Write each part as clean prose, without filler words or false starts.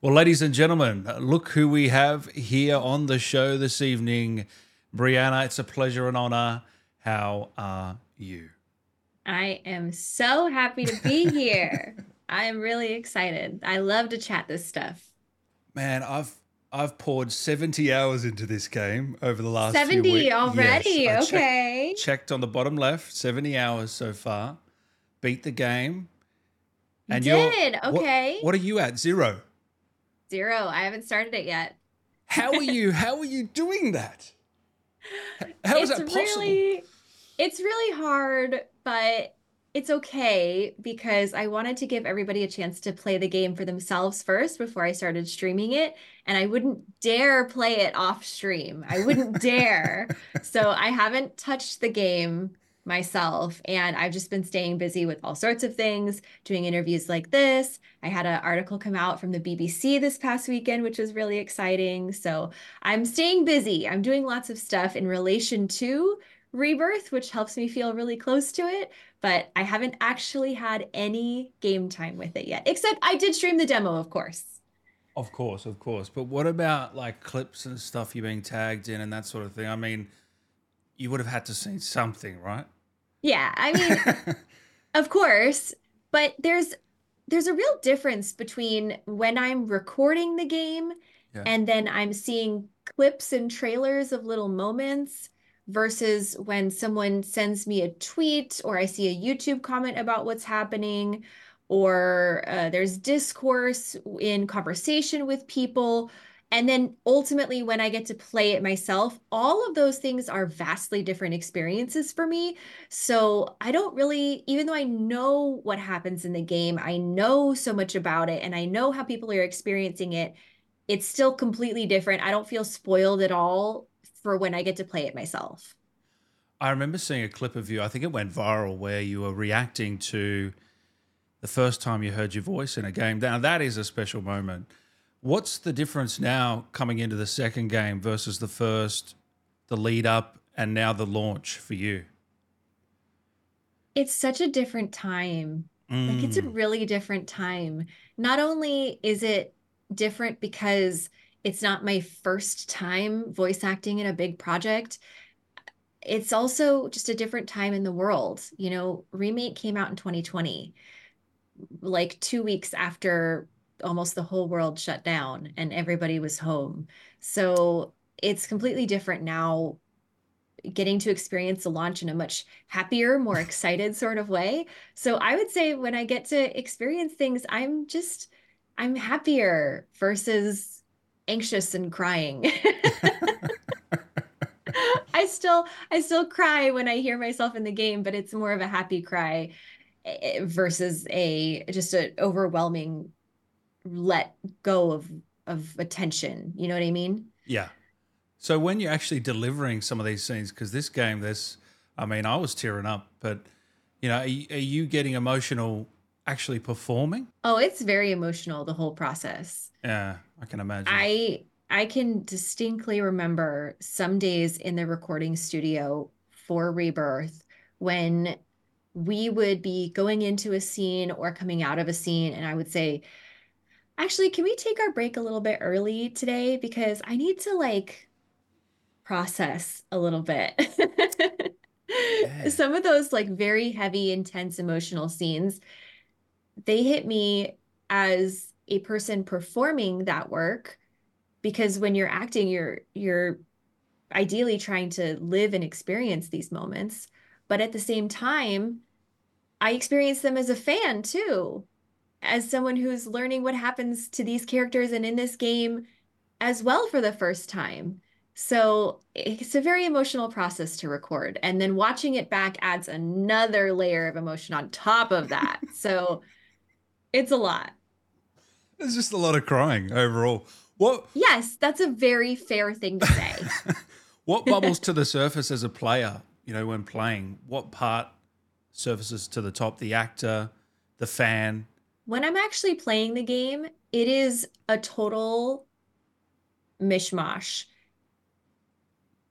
Well, ladies and gentlemen, look who we have here on the show this evening. Brianna, it's a pleasure and honor. How are you? I am so happy to be here. I am really excited. I love to chat this stuff. Man, I've poured 70 hours into this game over the last few 70 weeks. Yes, already. I Okay. checked on the bottom left, 70 hours so far. Beat the game. You And you're did. Okay. what are you at? Zero. 0. I haven't started it yet. How are you doing that? How is It's that possible? really it's really hard, but it's okay because I wanted to give everybody a chance to play the game for themselves first before I started streaming it, and I wouldn't dare play it off stream. I wouldn't dare. So I haven't touched the game myself, and I've just been staying busy with all sorts of things, doing interviews like this. I had an article come out from the BBC this past weekend, which was really exciting. So I'm staying busy. I'm doing lots of stuff in relation to Rebirth, which helps me feel really close to it, but I haven't actually had any game time with it yet, except I did stream the demo, of course. Of course, of course. But what about like clips and stuff you're being tagged in and that sort of thing? I mean, you would have had to seen something, right? Yeah, I mean, of course, but there's a real difference between when I'm recording the game Yeah. and then I'm seeing clips and trailers of little moments versus when someone sends me a tweet or I see a YouTube comment about what's happening or there's discourse in conversation with people. And then ultimately, when I get to play it myself, all of those things are vastly different experiences for me. So I don't really, even though I know what happens in the game, I know so much about it and I know how people are experiencing it, it's still completely different. I don't feel spoiled at all for when I get to play it myself. I remember seeing a clip of you, I think it went viral, where you were reacting to the first time you heard your voice in a game. Now, that is a special moment. What's the difference now coming into the second game versus the first, the lead up, and now the launch for you? It's such a different time. Like, it's a Mm, really different time. Not only is it different because it's not my first time voice acting in a big project, it's also just a different time in the world. Remake came out in 2020, like 2 weeks after almost the whole world shut down and everybody was home. So it's completely different now, getting to experience the launch in a much happier, more excited sort of way. So I would say when I get to experience things, I'm happier versus anxious and crying. I still cry when I hear myself in the game, but it's more of a happy cry versus a just an overwhelming let go of attention. You know what I mean? yeah. So when you're actually delivering some of these scenes, because this game, I mean, I was tearing up, but are you getting emotional actually performing? Oh, it's very emotional, the whole process. Yeah, I can imagine. I can distinctly remember some days in the recording studio for Rebirth when we would be going into a scene or coming out of a scene, and I would say, actually, can we take our break a little bit early today? Because I need to like process a little bit. Yeah. Some of those like very heavy, intense emotional scenes, they hit me as a person performing that work because when you're acting, you're ideally trying to live and experience these moments, but at the same time, I experience them as a fan too, as someone who's learning what happens to these characters and in this game as well for the first time. So it's a very emotional process to record. And then watching it back adds another layer of emotion on top of that. So it's a lot. There's just a lot of crying overall. What Yes, that's a very fair thing to say. what bubbles to the surface as a player, when playing? What part surfaces to the top? The actor, the fan? When I'm actually playing the game, it is a total mishmash.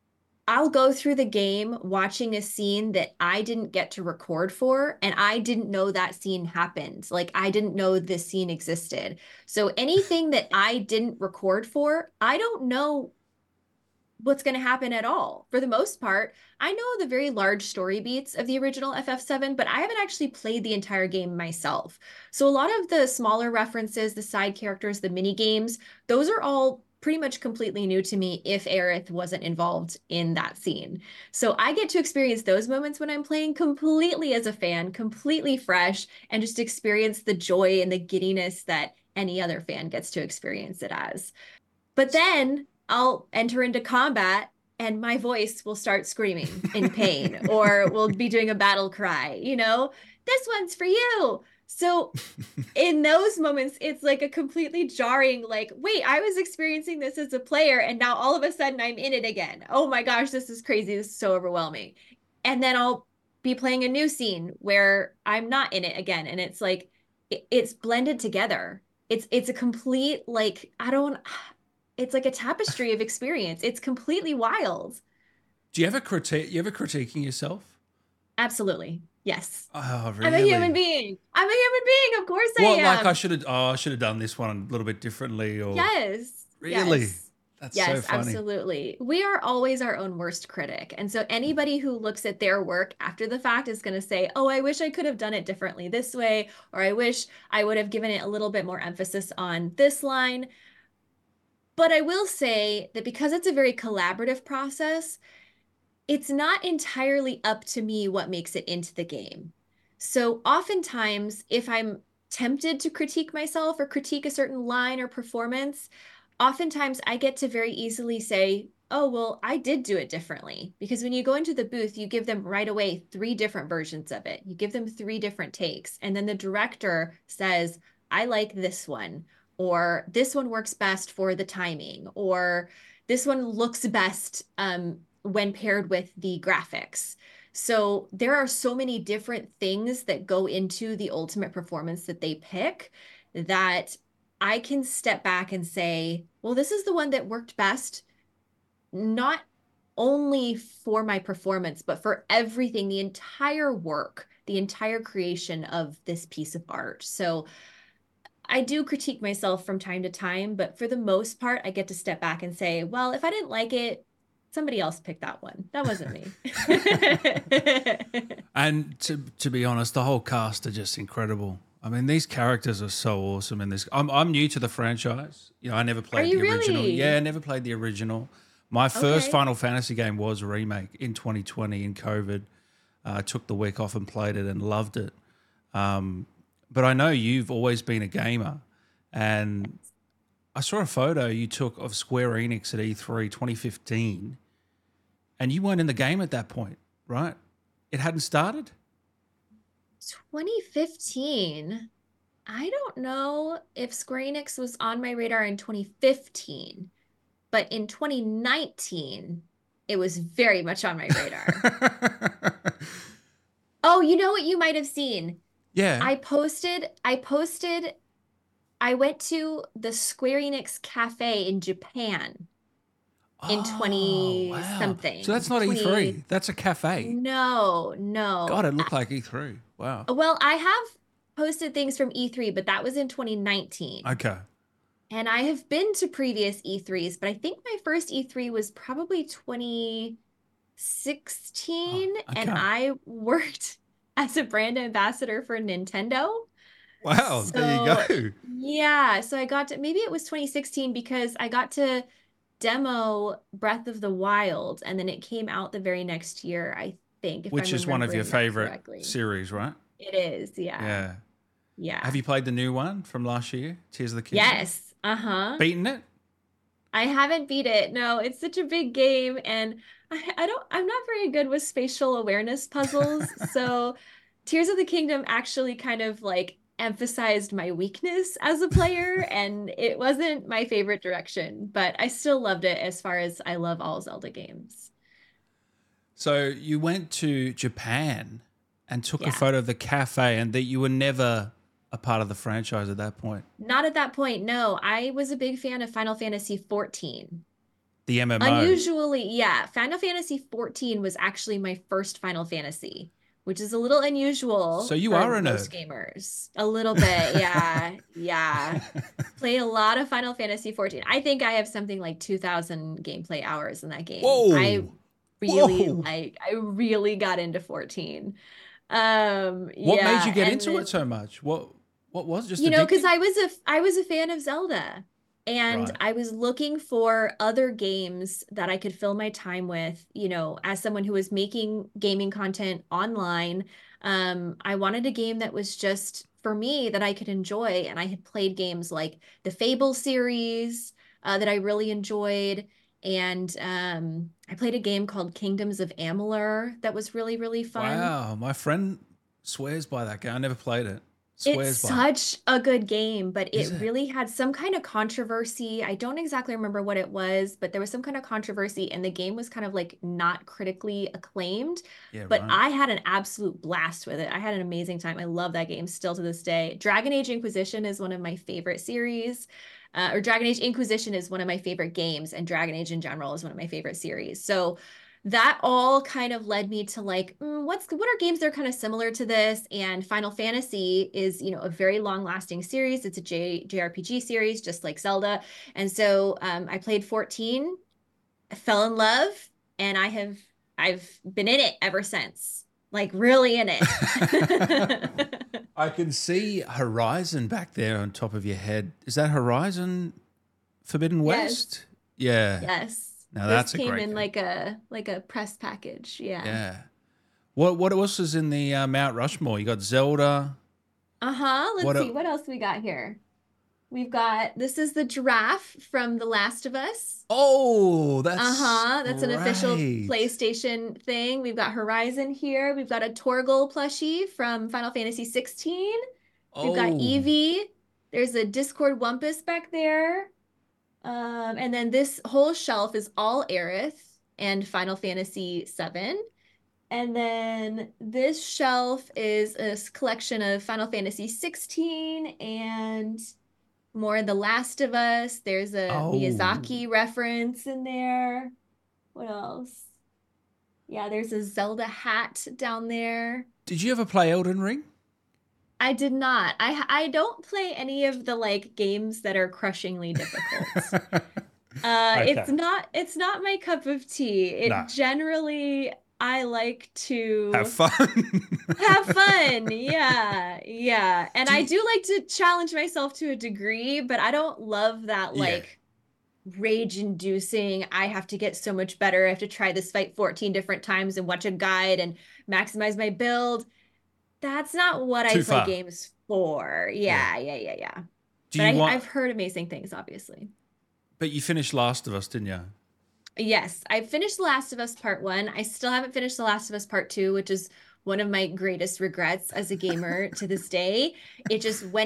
I'll go through the game watching a scene that I didn't get to record for, and I didn't know that scene happened. Like, I didn't know this scene existed. So anything that I didn't record for, I don't know what's going to happen at all. For the most part, I know the very large story beats of the original FF7, but I haven't actually played the entire game myself. So a lot of the smaller references, the side characters, the mini games, those are all pretty much completely new to me if Aerith wasn't involved in that scene. So I get to experience those moments when I'm playing completely as a fan, completely fresh, and just experience the joy and the giddiness that any other fan gets to experience it as. But then I'll enter into combat and my voice will start screaming in pain or we'll be doing a battle cry, this one's for you. So in those moments, it's like a completely jarring, like, wait, I was experiencing this as a player and now all of a sudden I'm in it again. Oh my gosh, this is crazy. This is so overwhelming. And then I'll be playing a new scene where I'm not in it again. And it's like, it's blended together. It's a complete, like, it's like a tapestry of experience. It's completely wild. Do you ever critique? You ever critiquing yourself? Absolutely. Yes. Oh, I'm a human really? being. I'm a human being. Of course I What, like I am. should have? Oh, I should have done this one a little bit differently, or Yes. really? Yes. That's so Yes, funny. absolutely. We are always our own worst critic. And so anybody who looks at their work after the fact is going to say, oh, I wish I could have done it differently this way, or I wish I would have given it a little bit more emphasis on this line. But I will say that because it's a very collaborative process, it's not entirely up to me what makes it into the game. So oftentimes, if I'm tempted to critique myself or critique a certain line or performance, oftentimes I get to very easily say, oh, well, I did do it differently. Because when you go into the booth, you give them right away three different versions of it. You give them three different takes. And then the director says, I like this one, or this one works best for the timing, or this one looks best when paired with the graphics. So there are so many different things that go into the ultimate performance that they pick that I can step back and say, well, this is the one that worked best, not only for my performance, but for everything, the entire work, the entire creation of this piece of art. So I do critique myself from time to time, but for the most part, I get to step back and say, well, if I didn't like it, somebody else picked that one. That wasn't me. And to be honest, the whole cast are just incredible. I mean, these characters are so awesome in this. I'm new to the franchise. I never Are played you the original. Yeah, really? I never played the original. My first Okay. Final Fantasy game was a remake in 2020 in COVID. I took the week off and played it and loved it. But I know you've always been a gamer, and I saw a photo you took of Square Enix at E3 2015, and you weren't in the game at that point, right? It hadn't started? 2015. I don't know if Square Enix was on my radar in 2015, but in 2019, it was very much on my radar. Oh, you know what you might have seen? Yeah. I posted, I went to the Square Enix Cafe in Japan in Oh, 20 wow. So something. that's not 20, E3. That's a cafe. no, God, no. it looked like E3. Wow. Well, I have posted things from E3, but that was in 2019. Okay. And I have been to previous E3s, but I think my first E3 was probably Oh, 2016, and okay. I worked as a brand ambassador for Nintendo. Wow. There you So, go. yeah, so I got to, maybe it was 2016 because I got to demo Breath of the Wild, and then it came out the very next year, I think, if I'm Which is one of your remembering that favorite correctly. series, right? It is, yeah. Yeah. Have Yeah. you played the new one from last year, Tears of the Kingdom? Yes. Uh-huh. Beaten it? I haven't beat it. No, it's such a big game and I'm not very good with spatial awareness puzzles. So Tears of the Kingdom actually kind of like emphasized my weakness as a player and it wasn't my favorite direction, but I still loved it as far as I love all Zelda games. So you went to Japan and took a Yeah. photo of the cafe, and that you were never a part of the franchise at that point. Not at that point. No, I was a big fan of Final Fantasy 14. The MMO. Unusually, yeah, Final Fantasy 14 was actually my first Final Fantasy, which is a little So unusual you for are a most nerd. gamers. A little bit, yeah. Yeah. Played a lot of Final Fantasy 14. I think I have something like 2,000 gameplay hours in that game. Whoa. Whoa. I really got into 14. What made you Yeah, get and into then it so much? What was it? Just because addicting? I was a fan of Zelda, and Right. I was looking for other games that I could fill my time with, as someone who was making gaming content online. I wanted a game that was just for me that I could enjoy, and I had played games like the Fable series that I really enjoyed. And I played a game called Kingdoms of Amalur that was really, really fun. Wow. My friend swears by that game. I never played it. It's Swears by it. such a good game, but Is it it? really had some kind of controversy. I don't exactly remember what it was, but there was some kind of controversy, and the game was kind of like not critically acclaimed. Yeah, But right. I had an absolute blast with it. I had an amazing time. I love that game still to this day. Dragon Age Inquisition is one of my favorite series, or Dragon Age Inquisition is one of my favorite games, and Dragon Age in general is one of my favorite series. So that all kind of led me to like what are games that are kind of similar to this. And Final Fantasy is a very long lasting series. It's a JRPG series just like Zelda. And so I played 14, fell in love, and I've been in it ever since, like really in it. I can see Horizon back there on top of your head. Is that Horizon Forbidden Yes, West? Yeah. yes, Now this that's a came great in game. like a press package. Yeah. Yeah. What else is in the Mount Rushmore? You got Zelda. Uh-huh, let's What? see what else we got here. We've got this is the giraffe from The Last of Us. Oh, that's Uh-huh, that's an official great. PlayStation thing. We've got Horizon here. We've got a Torgal plushie from Final Fantasy 16. We've got Oh, Eevee. There's a Discord Wumpus back there. And then this whole shelf is all Aerith and Final Fantasy 7. And then this shelf is a collection of Final Fantasy 16 and more The Last of Us. There's a oh. Miyazaki reference in there. What else? Yeah, there's a Zelda hat down there. Did you ever play Elden Ring? I did not. I don't play any of the like games that are crushingly difficult. Okay. It's not my cup of tea. It No. generally I like Have to fun. have fun. Yeah. Yeah. And Do I you? do like to challenge myself to a degree, but I don't love that Yeah. like rage inducing. I have to get so much better. I have to try this fight 14 different times and watch a guide and maximize my build. That's not what I Too play far. games for. Yeah. Yeah. Yeah. Yeah. Yeah. Do But you want? I've heard amazing things, obviously. But you finished Last of Us, didn't you? Yes, I finished The Last of Us Part 1. I still haven't finished The Last of Us Part 2, which is one of my greatest regrets as a gamer to this day. It just, when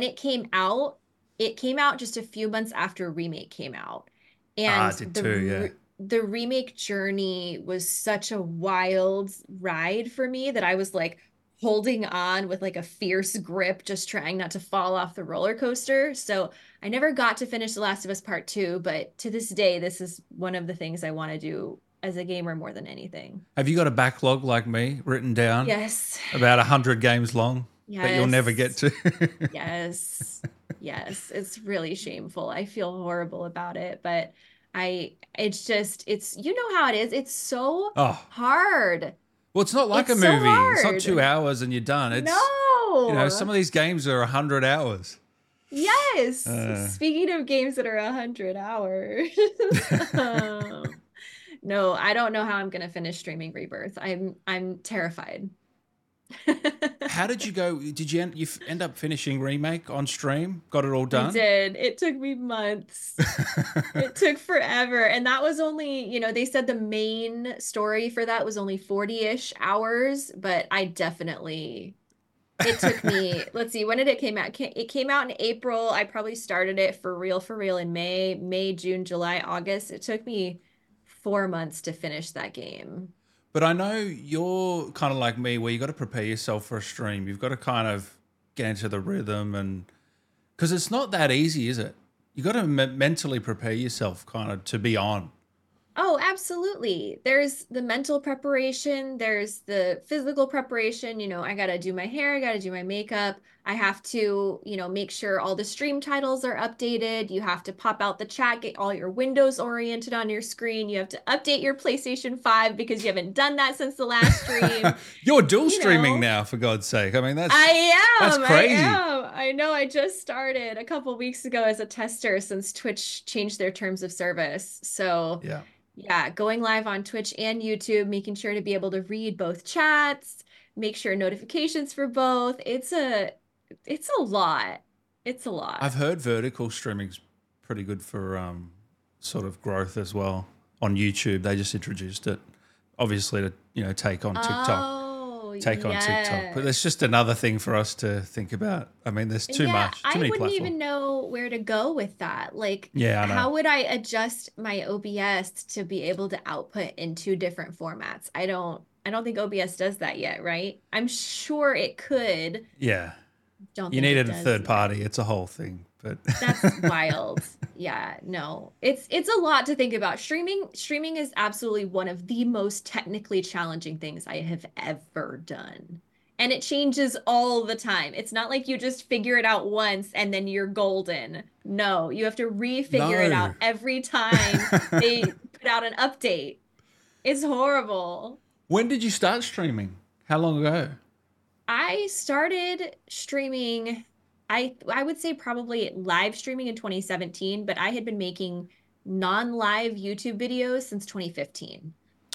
it came out just a few months after Remake came out. Ah, And I did too. Yeah. the remake journey was such a wild ride for me that I was like holding on with like a fierce grip, just trying not to fall off the roller coaster. So I never got to finish The Last of Us Part 2, but to this day, this is one of the things I want to do as a gamer more than anything. Have you got a backlog like me written down Yes. about 100 games long that you'll never get Yes. to? Yes. Yes. It's really shameful. I feel horrible about it, but it's, you know how it is. It's so Oh, hard. well, it's not like a It's so movie. It's not hard. 2 hours and you're done. Some No. of these games are 100 hours. Yes. Uh, Speaking of games that are 100 hours. No, I don't know how I'm gonna finish streaming Rebirth. I'm terrified. how did you go? Did you end up finishing Remake on stream? Got it all I done? did. It took me months. It took forever. And that was only, they said the main story for that was only 40-ish hours, but it took me, let's see, when did it came out? It came out in April. I probably started it for real in May, June, July, August. It took me 4 months to finish that game. But I know you're kind of like me, where you got to prepare yourself for a stream. You've got to kind of get into the rhythm, and because it's not that easy, is it? You got to mentally prepare yourself, kind of, to be on. Oh, absolutely. There's the mental preparation, there's the physical preparation. I got to do my hair, I got to do my makeup. I have to, make sure all the stream titles are updated. You have to pop out the chat, get all your windows oriented on your screen. You have to update your PlayStation 5 because you haven't done that since the last stream. You're dual You streaming know, now, for God's sake. I mean, that's I crazy. am. I know I just started a couple weeks ago as a tester since Twitch changed their terms of service. So, Yeah. yeah, going live on Twitch and YouTube, making sure to be able to read both chats, make sure notifications for both. It's a lot. It's a lot. I've heard vertical streaming's pretty good for sort of growth as well on YouTube. They just introduced it, obviously to take on TikTok, Oh, but it's just another thing for us to think about. I mean, there's too Yeah, much, too I many wouldn't platforms. even know where to go with that. Like, Yeah, I know. how would I adjust my OBS to be able to output in two different formats? I don't think OBS does that yet, right? I'm sure it could. Yeah, Don't you think it needed a does third yet. party. It's a whole thing, but That's wild. Yeah, no. It's a lot to think about. Streaming is absolutely one of the most technically challenging things I have ever done. And it changes all the time. It's not like you just figure it out once and then you're golden. No, you have to refigure it out no. every time they put out an update. It's horrible. When did you start streaming? How long ago? I started streaming, I would say probably live streaming in 2017, but I had been making non-live YouTube videos since 2015.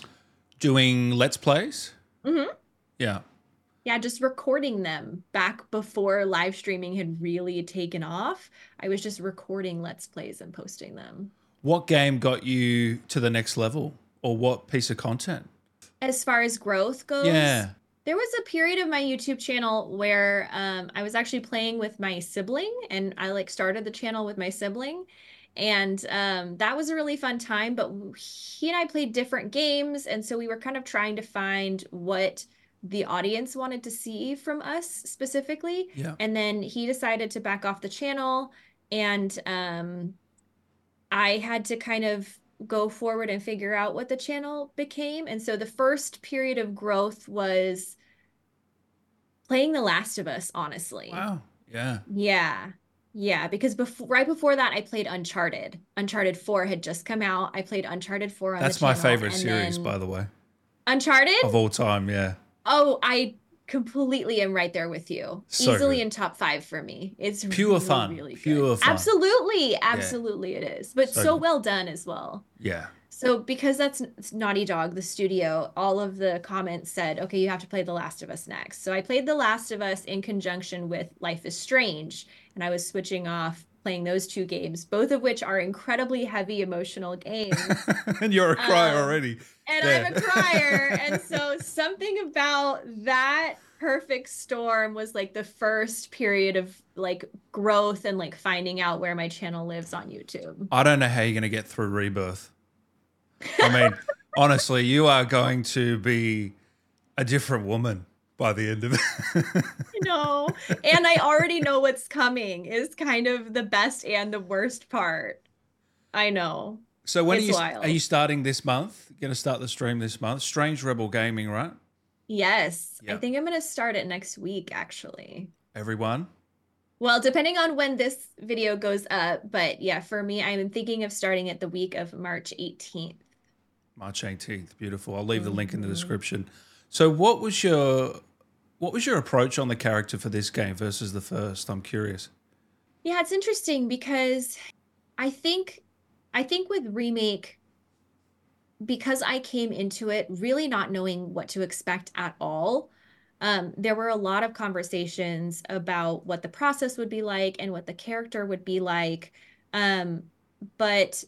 Doing Let's Plays? Hmm. Yeah. Yeah, just recording them back before live streaming had really taken off. I was just recording Let's Plays and posting them. What game got you to the next level, or what piece of content? As far as growth goes, Yeah, there was a period of my YouTube channel where I was actually playing with my sibling, and I like started the channel with my sibling, and that was a really fun time. But he and I played different games, and so we were kind of trying to find what the audience wanted to see from us specifically. yeah. And then he decided to back off the channel, and I had to kind of go forward and figure out what the channel became. And so the first period of growth was playing The Last of Us, honestly. Wow. Yeah. Yeah. Yeah, because right before that I played Uncharted. Uncharted 4 had just come out. I played Uncharted 4 on the That's my channel favorite and series, then by the way, Uncharted? of all time. Yeah. Oh, I completely am right there with you. So Easily good. in top five for me. It's Pure really, fun. really good. Pure fun. Absolutely. Yeah. Absolutely it is. But So so good. well done as well. Yeah. So because that's Naughty Dog, the studio, all of the comments said, okay, you have to play The Last of Us next. So I played The Last of Us in conjunction with Life is Strange, and I was switching off playing those two games, both of which are incredibly heavy emotional games. And you're a crier Um, already. and Yeah. I'm a crier. And so something about that perfect storm was like the first period of like growth and like finding out where my channel lives on YouTube. I don't know how you're going to get through Rebirth. I mean, honestly, you are going to be a different woman by the end of it. No, and I already know what's coming is kind of the best and the worst part. I know. So when It's are you wild. starting this month? Going to start the stream this month? Strange Rebel Gaming, right? Yes, I Yeah. think I'm gonna start it next week, actually. Everyone. Well, depending on when this video goes up, but yeah, for me, I'm thinking of starting it the week of March 18th. March 18th. Beautiful. I'll leave the link in the Mhm. description. So what was your approach on the character for this game versus the first? I'm curious. Yeah, it's interesting because I think I think with Remake, because I came into it really not knowing what to expect at all, there were a lot of conversations about what the process would be like and what the character would be like. Um, but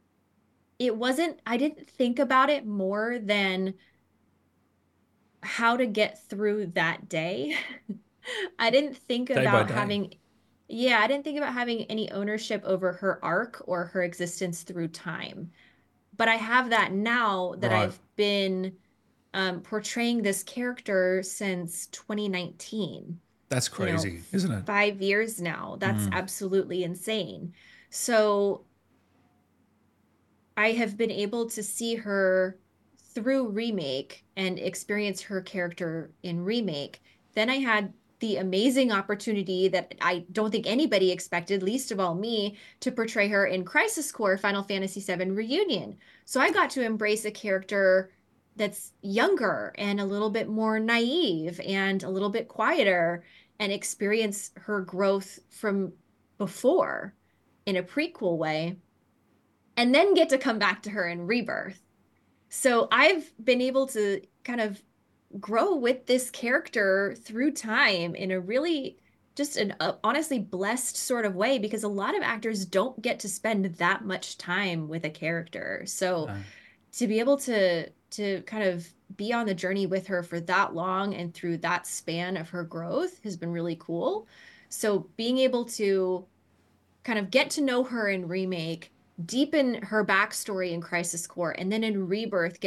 I didn't think about it more than how to get through that day. I didn't think Day by about day. yeah, I didn't think about having any ownership over her arc or her existence through time. But I have that now that Right. I've been portraying this character since 2019. That's You know, crazy, isn't it? 5 years now. That's Mm. absolutely insane. So I have been able to see her through Remake and experience her character in Remake. Then I had the amazing opportunity that I don't think anybody expected, least of all me, to portray her in Crisis Core Final Fantasy VII Reunion. So I got to embrace a character that's younger and a little bit more naive and a little bit quieter and experience her growth from before in a prequel way, and then get to come back to her in Rebirth. So I've been able to kind of grow with this character through time in a really just an honestly blessed sort of way, because a lot of actors don't get to spend that much time with a character. So No. to be able to kind of be on the journey with her for that long and through that span of her growth has been really cool. So being able to kind of get to know her in Remake, deepen her backstory in Crisis Core, and then in Rebirth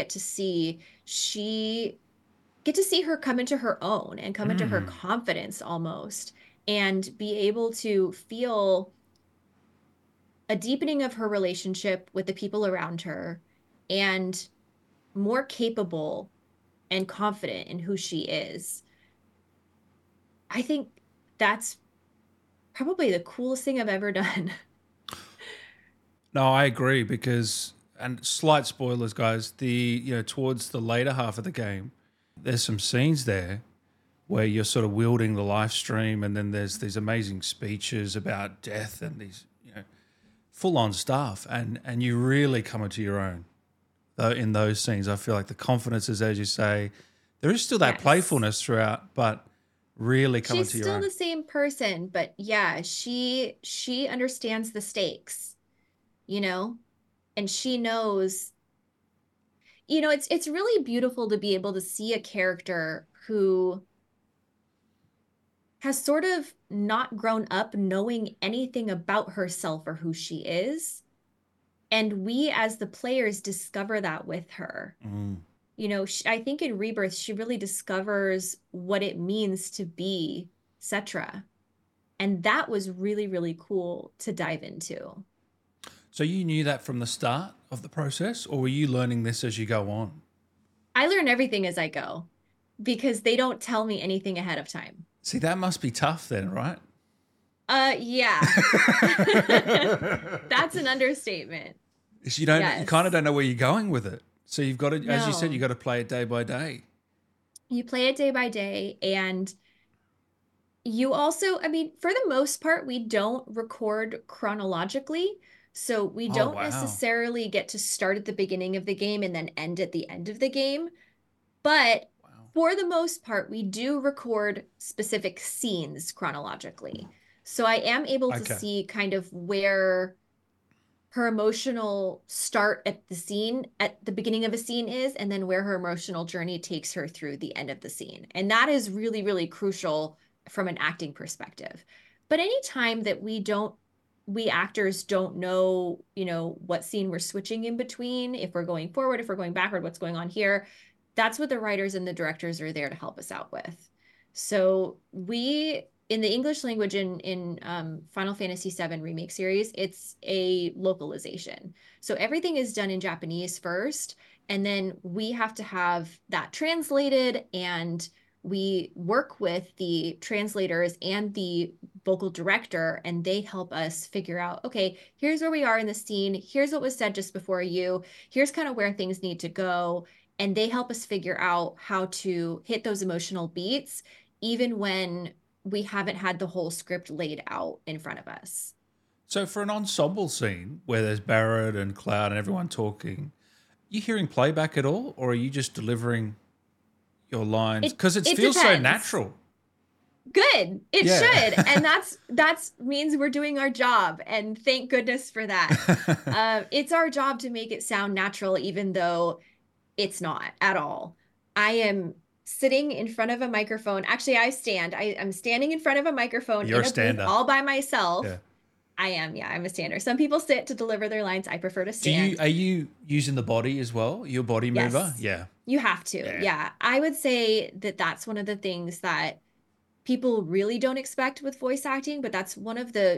she get to see her come into her own and come into her Mm. confidence almost, and be able to feel a deepening of her relationship with the people around her, and more capable and confident in who she is. I think that's probably the coolest thing I've ever done. No, I agree because, and slight spoilers, guys. Towards the later half of the game, there's some scenes there where you're sort of wielding the live stream, and then there's these amazing speeches about death and these full on stuff, and you really come into your own. Though in those scenes, I feel like the confidence is, as you say, there is still that Yes. playfulness throughout, but really come She's into your still own. the same person, but yeah, she understands the stakes, you know? And she knows, it's really beautiful to be able to see a character who has sort of not grown up knowing anything about herself or who she is. And we as the players discover that with her. Mm. I think in Rebirth, she really discovers what it means to be Cetra. And that was really, really cool to dive into. So you knew that from the start of the process, or were you learning this as you go on? I learn everything as I go because they don't tell me anything ahead of time. See, that must be tough then, right? Yeah. That's an understatement. Is you kind of Yes. don't know where you're going with it. So you've got to, as you said, you've No. got to play it day by day. You play it day by day, and you also, I mean, for the most part, we don't record chronologically. So we Oh don't wow. necessarily get to start at the beginning of the game and then end at the end of the game. But Wow. for the most part, we do record specific scenes chronologically. So I am able to Okay. see kind of where her emotional start at the beginning of a scene is, and then where her emotional journey takes her through the end of the scene. And that is really, really crucial from an acting perspective. But anytime that we actors don't know, what scene we're switching in between, if we're going forward, if we're going backward, what's going on here, that's what the writers and the directors are there to help us out with. So we in the English language in Final Fantasy VII Remake series, it's a localization. So everything is done in Japanese first, and then we have to have that translated, and we work with the translators and the vocal director, and they help us figure out, okay, here's where we are in the scene. Here's what was said just before you. Here's kind of where things need to go. And they help us figure out how to hit those emotional beats, even when we haven't had the whole script laid out in front of us. So for an ensemble scene where there's Barrett and Cloud and everyone talking, you hearing playback at all, or are you just delivering your lines? It Because it it feels so depends. natural. Good. It Yeah. should. And that's means we're doing our job. And thank goodness for that. It's our job to make it sound natural, even though it's not at all. I am sitting in front of a microphone. Actually, I'm standing in front of a microphone You're in a a booth stander. all by Yeah. myself. I am, yeah, I'm a stander. Some people sit to deliver their lines. I prefer to stand. Are you using the body as well? Your body mover? Yes, Yeah. you have to. Yeah. Yeah. I would say that that's one of the things that people really don't expect with voice acting, but that's one of the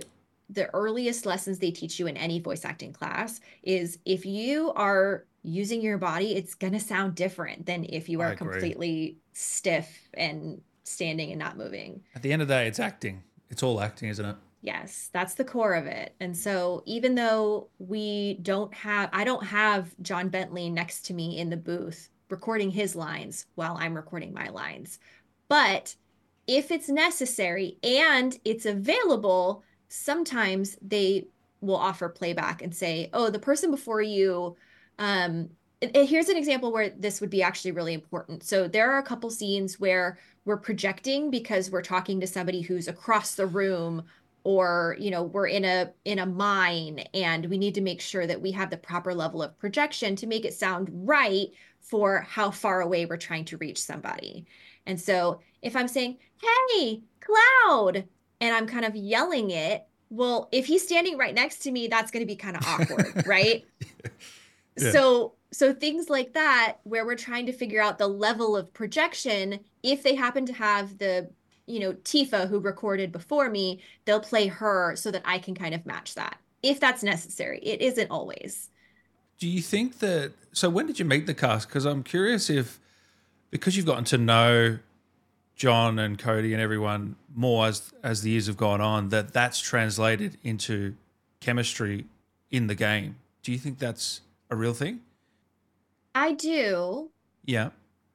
the earliest lessons they teach you in any voice acting class is if you are using your body, it's going to sound different than if you I are agree. completely stiff and standing and not moving. At the end of the day, it's acting. It's all acting, isn't it? Yes, that's the core of it. And so even though I don't have John Bentley next to me in the booth recording his lines while I'm recording my lines. But if it's necessary and it's available, sometimes they will offer playback and say, oh, the person before you, um, here's an example where this would be actually really important. So there are a couple scenes where we're projecting because we're talking to somebody who's across the room, or we're in a mine and we need to make sure that we have the proper level of projection to make it sound right for how far away we're trying to reach somebody. And so if I'm saying, hey, Cloud, and I'm kind of yelling it, well, if he's standing right next to me, that's going to be kind of awkward, right? Yeah. So things like that, where we're trying to figure out the level of projection, if they happen to have Tifa, who recorded before me, they'll play her so that I can kind of match that if that's necessary. It isn't always. Do you think that? So when did you meet the cast? Because I'm curious if, because you've gotten to know John and Cody and everyone more as the years have gone on, that's translated into chemistry in the game. Do you think that's a real thing? I do, Yeah.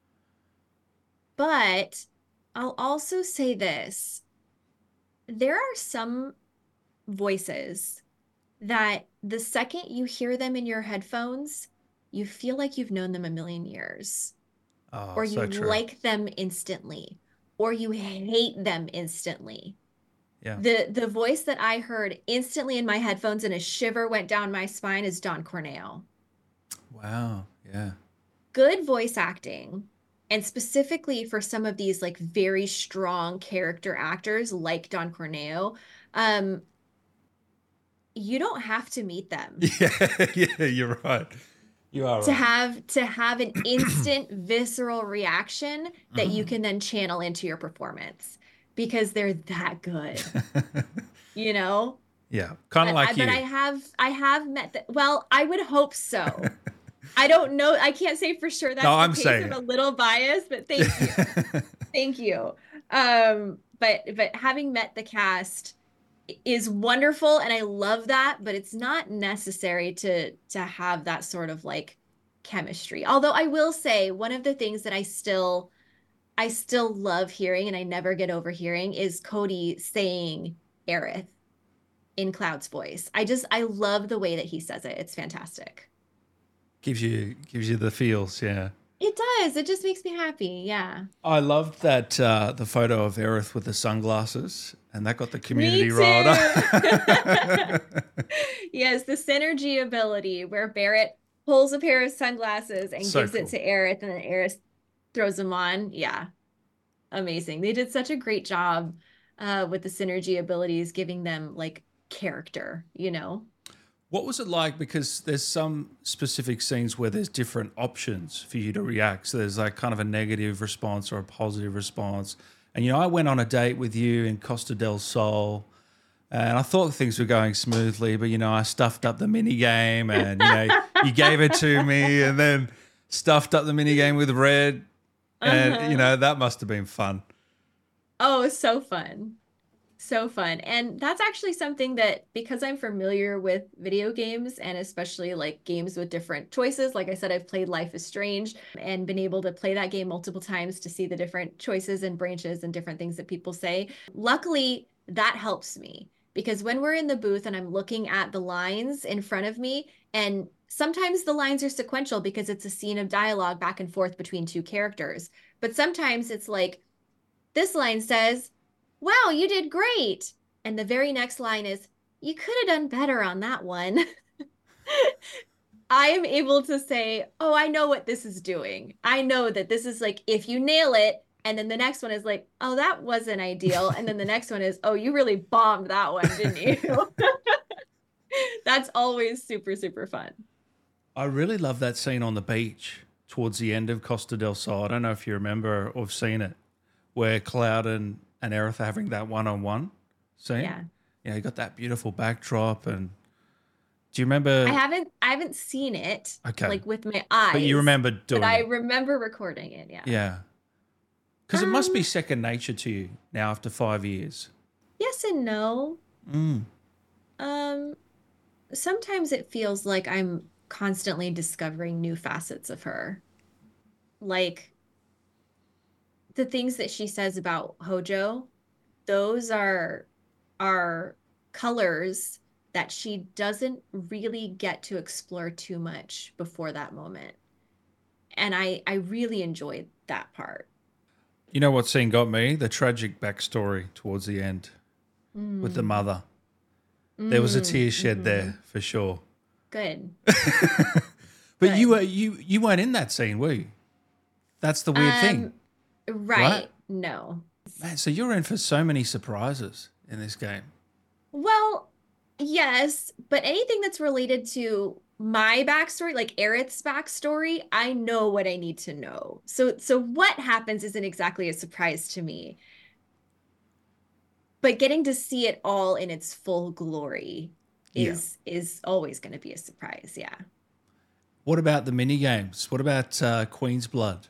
but I'll also say this. There are some voices that the second you hear them in your headphones, you feel like you've known them a million years, Oh, or you so true. like them instantly, or you hate them instantly. Yeah. The voice that I heard instantly in my headphones and a shiver went down my spine is Don Corneo. Wow. Yeah. Good voice acting, and specifically for some of these like very strong character actors like Don Corneo, um, you don't have to meet them Yeah. Yeah. You're right. You are to right. have an instant visceral reaction that you can then channel into your performance because they're that good, you know? Yeah. Kind of But I like but you. I have met well, I would hope so. I don't know. I can't say for sure No, that's the I'm case. saying I'm a it. little biased, but thank you. Thank you. But having met the cast is wonderful and I love that, but it's not necessary to have that sort of like chemistry. Although I will say one of the things that I still love hearing and I never get over hearing is Cody saying Aerith in Cloud's voice. I love the way that he says it. It's fantastic. Gives you the feels. Yeah. It does. It just makes me happy. Yeah. I loved that the photo of Aerith with the sunglasses, and that got the Me community riled too. up. Yes, the synergy ability where Barrett pulls a pair of sunglasses and So gives it cool. to Aerith, and then Aerith throws them on. Yeah, amazing. They did such a great job with the synergy abilities, giving them like character, you know? What was it like? Because there's some specific scenes where there's different options for you to react. So there's like kind of a negative response or a positive response. And I went on a date with you in Costa del Sol, and I thought things were going smoothly, but I stuffed up the mini game, and you gave it to me, and then stuffed up the mini game with Red, and Uh-huh. that must have been fun. Oh, so fun. So fun. And that's actually something that, because I'm familiar with video games and especially like games with different choices, like I said, I've played Life is Strange and been able to play that game multiple times to see the different choices and branches and different things that people say. Luckily, that helps me because when we're in the booth and I'm looking at the lines in front of me, and sometimes the lines are sequential because it's a scene of dialogue back and forth between two characters, but sometimes it's like, this line says, wow, you did great. And the very next line is, you could have done better on that one. I am able to say, oh, I know what this is doing. I know that this is like, if you nail it, and then the next one is like, oh, that wasn't ideal. And then the next one is, oh, you really bombed that one, didn't you? That's always super, super fun. I really love that scene on the beach towards the end of Costa del Sol. I don't know if you remember or have seen it, where Cloud and Aerith are having that one-on-one scene. Yeah. You know, you got that beautiful backdrop. And do you I remember? haven't seen it Okay, like with my but you eyes, remember but doing I it. remember recording it, yeah. Yeah. Because it must be Um, second nature to you now after 5 years. yes and no. Mm. Um, Sometimes it feels like I'm constantly discovering new facets of her. Like the things that she says about Hojo, those are colors that she doesn't really get to explore too much before that moment. And I really enjoyed that part. You know what scene got me? The tragic backstory towards the end with the Mm, mother. There was a mm, tear shed hmm. there for sure. Good, But you were good. you weren't in that scene, were you? That's the weird thing, Um, right? right. No. Man, so you're in for so many surprises in this game. Well, yes, but anything that's related to my backstory, like Aerith's backstory, I know what I need to know. So what happens isn't exactly a surprise to me, but getting to see it all in its full glory Yeah. is always going to be a surprise. Yeah. What about the mini games? What about Queen's Blood?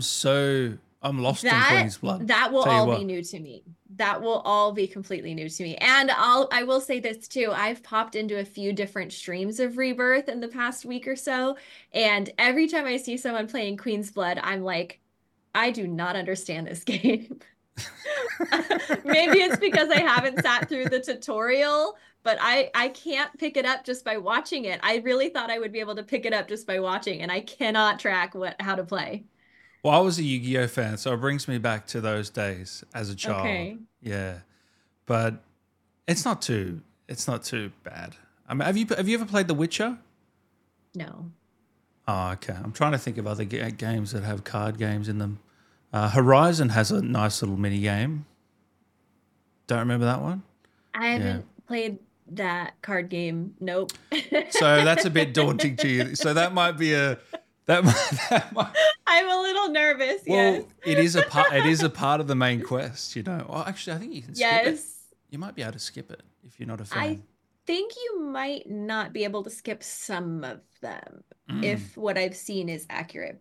I'm lost in That Queen's Blood. that will Tell you all be what. new to me. That will all be completely new to me. And I will say this too. I've popped into a few different streams of Rebirth in the past week or so, and every time I see someone playing Queen's Blood, I'm like, I do not understand this game. Maybe it's because I haven't sat through the tutorial, but I can't pick it up just by watching it. I really thought I would be able to pick it up just by watching, and I cannot track what how to play. Well, I was a Yu-Gi-Oh fan, so it brings me back to those days as a child. Okay. Yeah, but it's not too bad. I mean, have you ever played The Witcher? No. Oh, okay. I'm trying to think of other games that have card games in them. Horizon has a nice little mini game. Don't remember that one? I Yeah. haven't played that card game. Nope. So that's a bit daunting to you. So that might be a that might, that might I'm a little nervous. Yes. well, it is a part of the main quest, you know. Well, actually, I think you can skip it. Yes. You might be able to skip it if you're not a I fan. think you might not be able to skip some of them Mm, if what I've seen is accurate,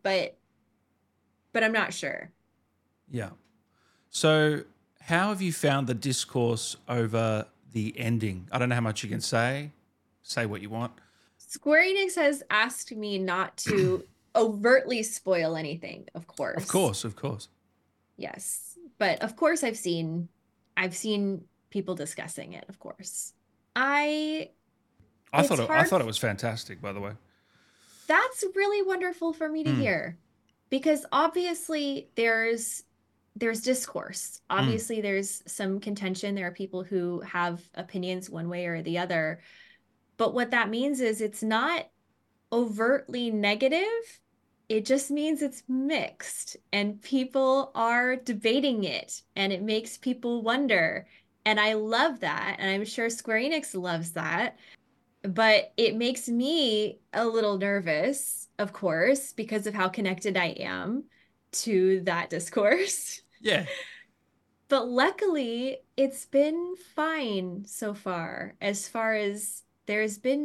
but I'm not sure. yeah. So, how have you found the discourse over the ending? I don't know how much you can say. Say what you want. Square Enix has asked me not to overtly spoil anything, of Of course. course, of course. Yes. But of course I've seen people discussing it, of course. I I thought it's it, I hard. thought it was fantastic, by the way. That's really wonderful for me to Mm, hear because obviously there's discourse. mm. Obviously there's some contention. There are people who have opinions one way or the other. But what that means is it's not overtly negative. It just means it's mixed and people are debating it and it makes people wonder. And I love that. And I'm sure Square Enix loves that. But it makes me a little nervous, of course, because of how connected I am to that discourse. Yeah. But luckily, it's been fine so far as there's been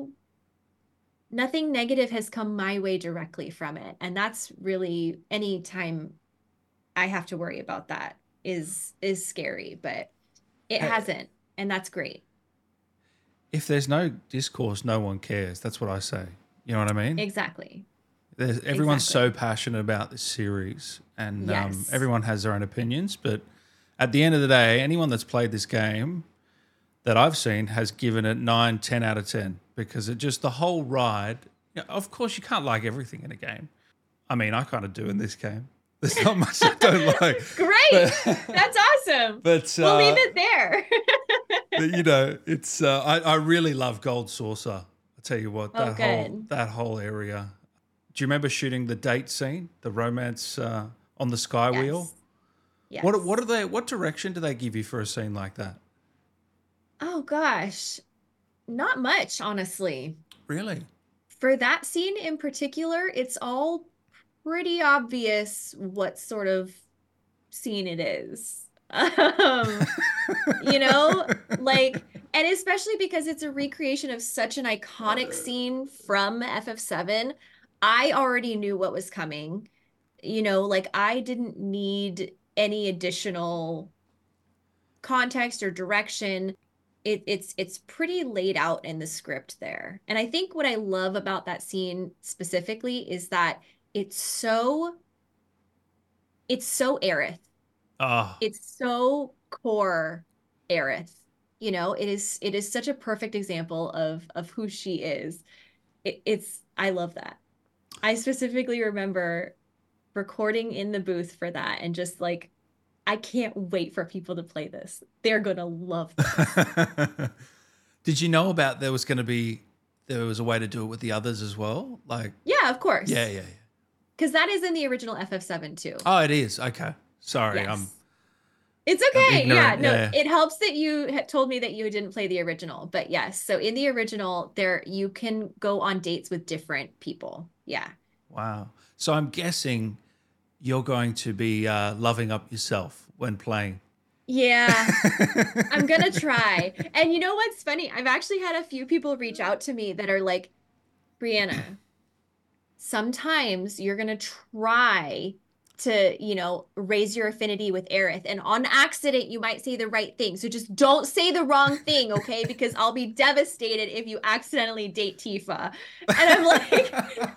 nothing negative has come my way directly from it. And that's really any time I have to worry about that is scary, but it Hey, hasn't, and that's great. if there's no discourse, no one cares. That's what I say. You know what I mean? Exactly. Everyone's so Exactly. passionate about this series, and Yes. everyone has their own opinions. But at the end of the day, anyone that's played this game that I've seen has given it 9, 10 out of 10 because it just the whole ride. Of course, you can't like everything in a game. I mean, I kind of do in this game. There's not much I don't like, Great. but That's awesome. but We'll leave uh, it there. it's I really love Gold Saucer. I tell you what, Oh, good. that whole area. Do you remember shooting the date scene, the romance on the sky wheel? Yes. What Yes. are they? What direction do they give you for a scene like that? Oh gosh. Not much, honestly. Really? For that scene in particular, it's all pretty obvious what sort of scene it is. You know, like And especially because it's a recreation of such an iconic scene from FF7, I already knew what was coming. Like I didn't need any additional context or direction. It's pretty laid out in the script there. And I think what I love about that scene specifically is that it's so it's so Aerith. Oh, It's so core Aerith. It is such a perfect example of who she is. I love that. I specifically remember recording in the booth for that and just like I can't wait for people to play this. They're gonna love this. did you know about there was a way to do it with the others as well? Like, Yeah, of yeah, course. yeah, yeah. Because that is in the original FF7 too. Oh, it is. Okay. Sorry, Yes. It's I'm okay. Yeah, ignorant. no, Yeah. it helps that you had told me that you didn't play the original. But yes, so in the original, there you can go on dates with different people. Yeah. Wow. So I'm guessing you're going to be loving up yourself when playing. Yeah, I'm gonna try. And you know what's funny? I've actually had a few people reach out to me that are like, Brianna, sometimes you're going to try to, raise your affinity with Aerith. And on accident, you might say the right thing. So just don't say the wrong thing, okay? Because I'll be devastated if you accidentally date Tifa. And I'm like,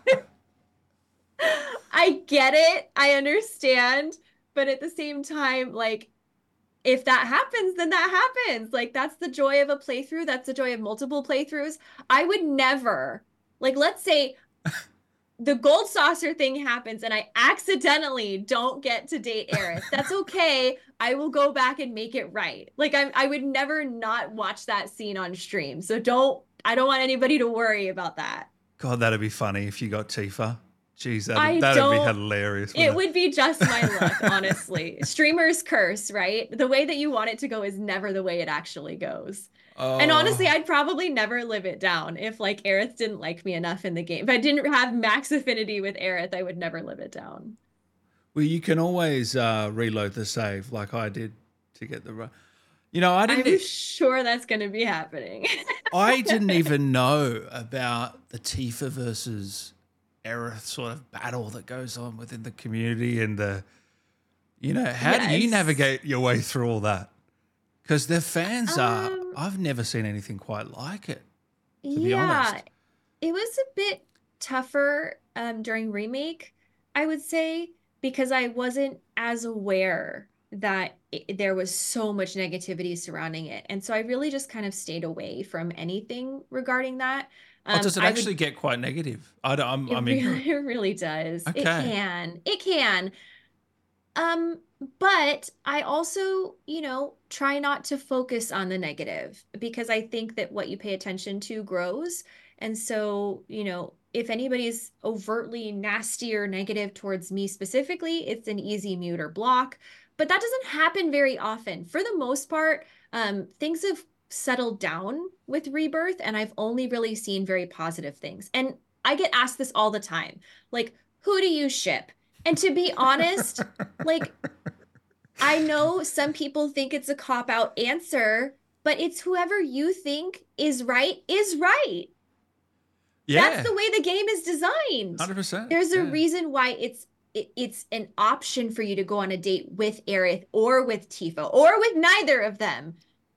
I get it. I understand. But at the same time, like, if that happens, then that happens. Like, that's the joy of a playthrough. That's the joy of multiple playthroughs. I would never, like, let's say the gold saucer thing happens and I accidentally don't get to date Aerith. That's okay. I will go back and make it right. Like I would never not watch that scene on stream. So I don't want anybody to worry about that. God, that'd be funny if you got Tifa. Jeez, I that'd be don't hilarious, It wouldn't it? would be just my luck, honestly. Streamer's curse, right? The way that you want it to go is never the way it actually goes. And honestly, Oh, I'd probably never live it down if like Aerith didn't like me enough in the game. If I didn't have max affinity with Aerith, I would never live it down. well, you can always reload the save like I did to get the right. You know, I didn't. I'm sure that's going to be happening. I didn't even know about the Tifa versus Aerith sort of battle that goes on within the community and how do you Yes. navigate your way through all that? Because the fans are, Um, I've never seen anything quite like it, to be yeah, honest. it was a bit tougher during remake, I would say, because I wasn't as aware that there was so much negativity surrounding it. And so I really just kind of stayed away from anything regarding that. Oh, does it I would actually get quite negative? I'm ignorant. it really does. It Okay. can. It can. Um, but I also, try not to focus on the negative because I think that what you pay attention to grows. And so, if anybody's overtly nasty or negative towards me specifically, it's an easy mute or block. But that doesn't happen very often. For the most part, things have settled down with Rebirth, and I've only really seen very positive things. And I get asked this all the time, like, who do you ship? And to be honest, like, I know some people think it's a cop out answer, but it's whoever you think is right. That's Yeah, the way the game is designed. 100%. There's a Yeah. reason why it's an option for you to go on a date with Aerith or with Tifa or with neither of them.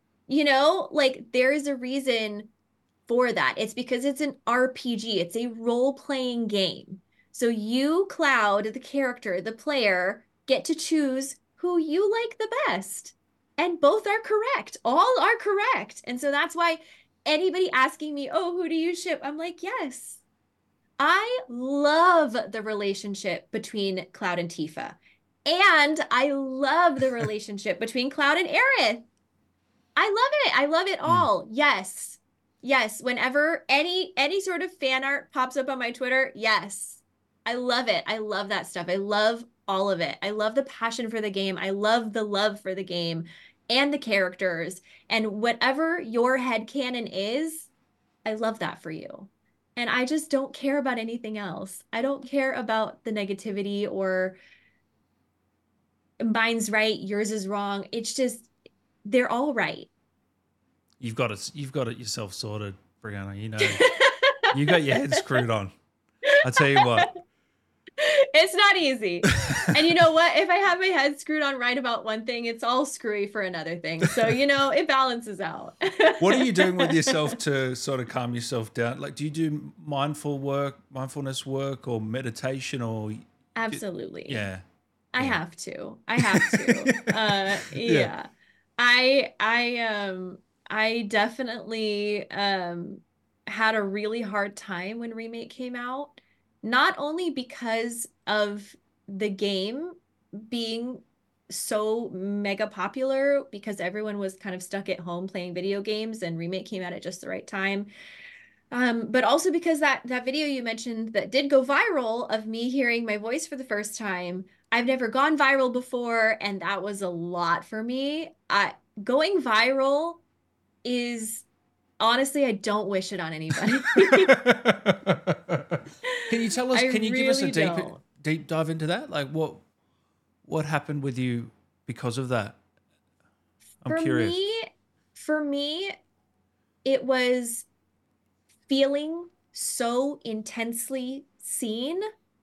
Like there is a reason for that. It's because it's an RPG, it's a role-playing game. So you, Cloud, the character, the player, get to choose who you like the best. And both are correct. All are correct. And so that's why anybody asking me, oh, who do you ship? I'm like, yes. I love the relationship between Cloud and Tifa. And I love the relationship between Cloud and Aerith. I love it. I love it Mm. all. Yes. Yes. Whenever any sort of fan art pops up on my Twitter, yes. I love it. I love that stuff. I love all of it. I love the passion for the game. I love the love for the game and the characters. And whatever your headcanon is, I love that for you. And I just don't care about anything else. I don't care about the negativity or mine's right, yours is wrong. It's just they're all right. You've got it yourself sorted, Brianna. You know, you got your head screwed on. I tell you what. It's not easy. And you know what? If I have my head screwed on right about one thing, it's all screwy for another thing. So, it balances out. What are you doing with yourself to sort of calm yourself down? Like, do you do mindfulness work or meditation or? Absolutely. Yeah. I have to. Yeah. I definitely had a really hard time when Remake came out, not only because of the game being so mega popular because everyone was kind of stuck at home playing video games and Remake came out at just the right time. But also because that video you mentioned that did go viral of me hearing my voice for the first time, I've never gone viral before, and that was a lot for me. Going viral is honestly, I don't wish it on anybody. Can you tell us? I Can you give us a really don't. deep dive into that? Like what happened with you because of that? I'm For curious. for me, it was feeling so intensely seen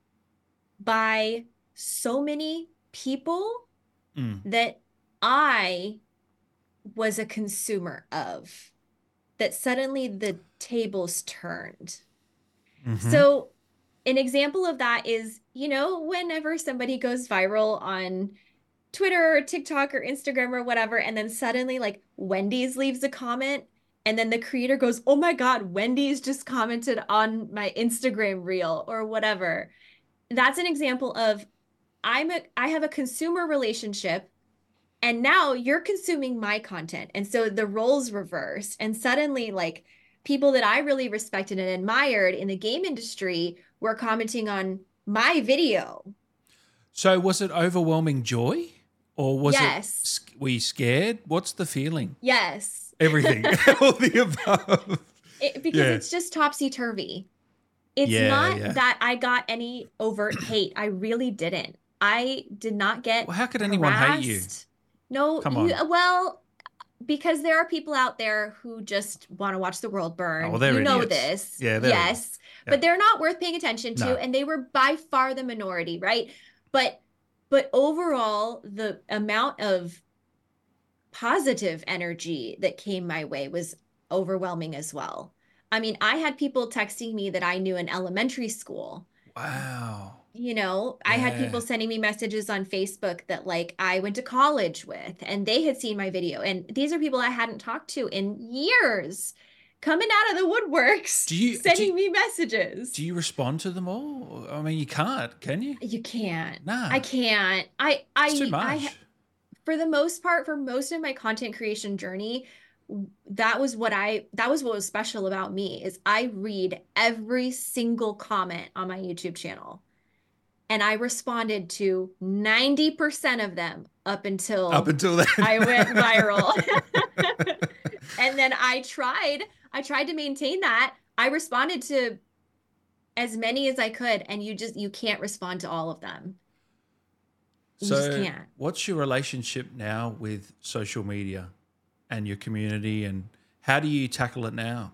by so many people that I was a consumer of, that suddenly the tables turned. So an example of that is, whenever somebody goes viral on Twitter or TikTok or Instagram or whatever, and then suddenly like Wendy's leaves a comment, and then the creator goes, "Oh my God, Wendy's just commented on my Instagram reel," or whatever. That's an example of I have a consumer relationship, and now you're consuming my content. And so the roles reversed, and suddenly like people that I really respected and admired in the game industry were commenting on my video. So was it overwhelming joy, or was Yes. were you scared? What's the feeling? Yes. Everything, all the above. Because it's just topsy-turvy. It's not that I got any overt hate. I really didn't. I did not get Well, how could anyone hate you? No, Come on. well, because there are people out there who just want to watch the world burn. Oh, well, they're you know idiots. this. Yeah, they're yes. Yeah. But they're not worth paying attention to, No. and they were by far the minority, right? But overall, the amount of positive energy that came my way was overwhelming as well. I mean, I had people texting me that I knew in elementary school. Wow. I had people sending me messages on Facebook that like I went to college with, and they had seen my video. And these are people I hadn't talked to in years, coming out of the woodworks, sending me messages. Do you respond to them all? I mean, you can't, can you? You can't. Nah. I can't. It's too much. For the most part, for most of my content creation journey, that was what was special about me is I read every single comment on my YouTube channel. And I responded to 90% of them up until then. I went viral. And then I tried to maintain that. I responded to as many as I could, and you can't respond to all of them. You just can't. What's your relationship now with social media and your community, and how do you tackle it now?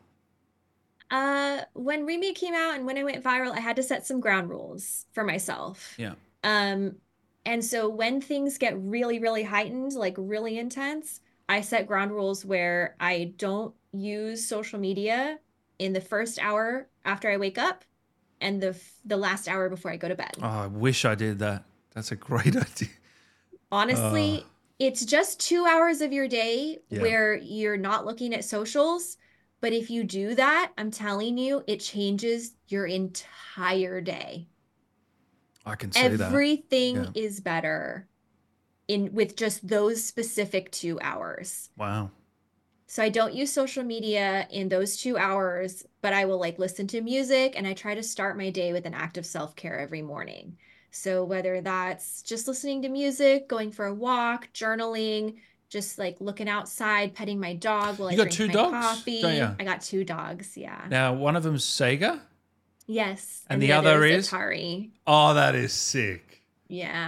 When Remake came out and when I went viral, I had to set some ground rules for myself. Yeah. And so when things get really, really heightened, like really intense, I set ground rules where I don't use social media in the first hour after I wake up and the last hour before I go to bed. Oh, I wish I did that. That's a great idea. Honestly, it's just 2 hours of your day where you're not looking at socials. But if you do that, I'm telling you, it changes your entire day. I can see that. Everything is better with just those specific 2 hours. Wow. So I don't use social media in those 2 hours, but I will like listen to music, and I try to start my day with an act of self-care every morning. So whether that's just listening to music, going for a walk, journaling, just like looking outside, petting my dog while I drink my coffee. Don't you? I got 2 dogs, yeah. Now, one of them's Sega? Yes. And the other is? Atari. Oh, that is sick. Yeah.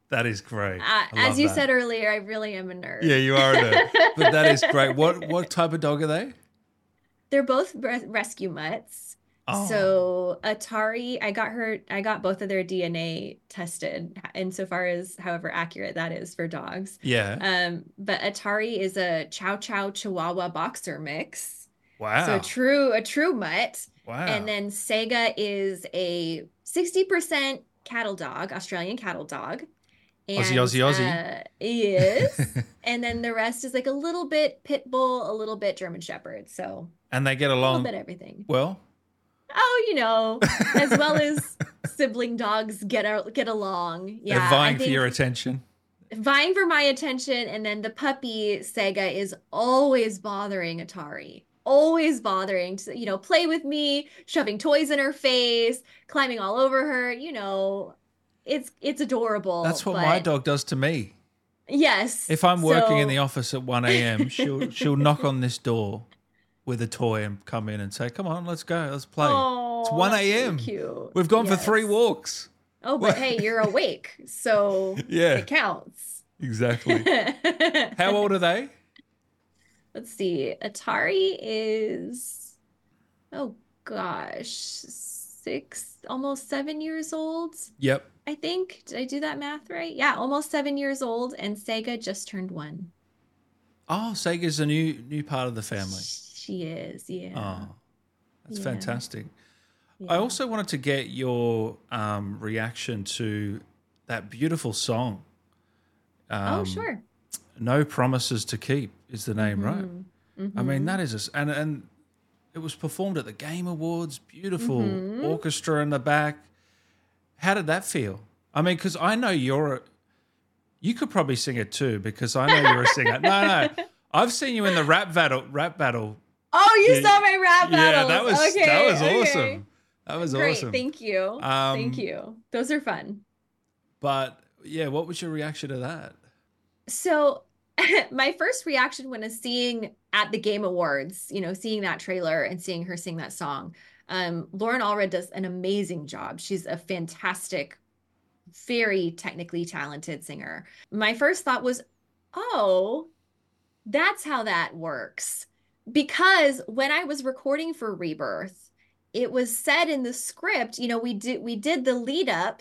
That is great. I As love you that. said earlier, I really am a nerd. Yeah, you are a nerd. But that is great. What type of dog are they? They're both rescue mutts. Oh, So Atari, I got both of their DNA tested insofar as however accurate that is for dogs. yeah. But Atari is a Chow Chow Chihuahua boxer mix. So Wow. a true mutt. And Wow. then Sega is a 60% cattle dog, Australian cattle dog. Aussie, And Aussie, Aussie. yes. And then the rest is like a little bit pit bull, a little bit German Shepherd. So And they get a little along bit everything. well. Oh, as well as sibling dogs get along. They're Yeah, I vying for your think attention. vying for my attention, and then the puppy Sega is always bothering Atari. Always bothering to, play with me, shoving toys in her face, climbing all over her. It's That's adorable, what my but dog does to me. yes. If I'm working in the So, office at 1 a.m., she'll knock on this door with a toy and come in and say, "Come on, let's go, let's play." It's oh, 1 that's really a.m. cute. We've gone for 3 Yes. walks. Oh, but hey, you're awake, so Yeah, it counts. exactly. How old are they? Let's see. Atari is, oh gosh, 6, almost 7 years old, Yep. I think. Did I do that math right? Yeah, almost 7 years old, and Sega just turned 1. Oh, Sega's a new part of the family. She is, yeah. Oh, that's Yeah, fantastic. I yeah. also wanted to get your reaction to that beautiful song. Oh, Um, sure. No Promises to Keep is the name, right? Mm-hmm. I mean, Mm-hmm. that is and it was performed at the Game Awards. Beautiful Mm-hmm. orchestra in the back. How did that feel? I mean, because I know you could probably sing it too because I know you're a singer. No, no, I've seen you in the rap battle. Rap battle. Oh, you Yeah, saw my rap yeah, battles. that Okay, was okay. awesome. That was Great. awesome. Thank you. Thank Um, you. Those are fun. but yeah, what was your reaction to that? So, my first reaction when I was seeing at the Game Awards, seeing that trailer and seeing her sing that song, Lauren Allred does an amazing job. She's a fantastic, very technically talented singer. My first thought was, oh, that's how that works. Because when I was recording for Rebirth, it was said in the script, we did the lead up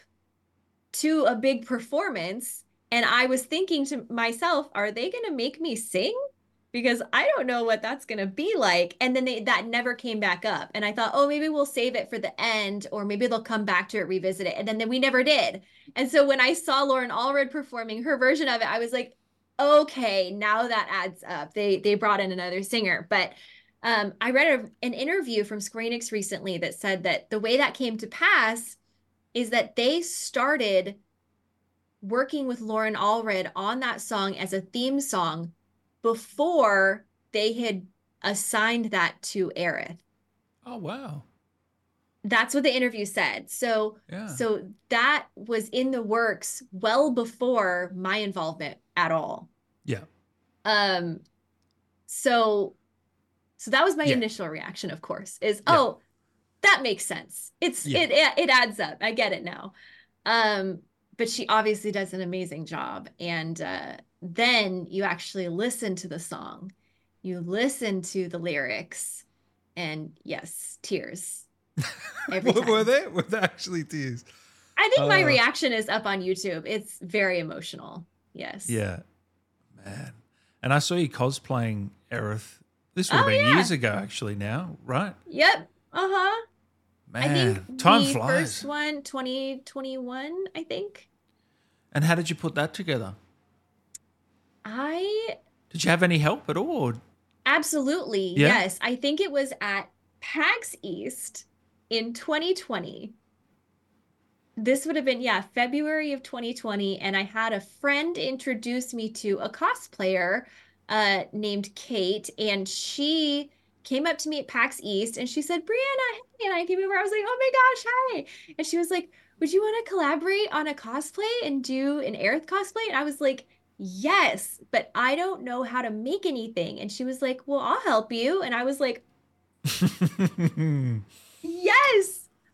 to a big performance, and I was thinking to myself, are they going to make me sing? Because I don't know what that's going to be like. And then that never came back up. And I thought, oh, maybe we'll save it for the end, or maybe they'll come back to it, revisit it. And then we never did. And so when I saw Lauren Allred performing her version of it, I was like, okay, now that adds up. They brought in another singer. But I read an interview from Square Enix recently that said that the way that came to pass is that they started working with Lauren Allred on that song as a theme song before they had assigned that to Aerith. Oh wow, That's what the interview said. So yeah, so that was in the works well before my involvement at all. yeah, Um so so that was my yeah, initial reaction, of course, is yeah, oh, that makes sense. yeah. It adds up. I get it now. Um, but she obviously does an amazing job. And then you actually listen to the song, you listen to the lyrics, and yes, tears every Were time. there actually tears? I think my Uh, reaction is up on YouTube. It's very emotional. Yes. yeah, man. And I saw you cosplaying Aerith. This would have been Oh, years yeah. ago, actually. Now, right? Yep. Uh-huh. I think Man, time the first flies. one, 2021, I think. And how did you put that together? I Did you have any help at all? Absolutely. Yeah. Yes. I think it was at PAX East in 2020. This would have been, yeah, February of 2020. And I had a friend introduce me to a cosplayer named Kate. And she came up to me at PAX East and she said, Brianna, hey. And I came over. I was like, oh my gosh, hi. And she was like, would you want to collaborate on a cosplay and do an Aerith cosplay? And I was like, yes, but I don't know how to make anything. And she was like, well, I'll help you. And I was like, yes, let's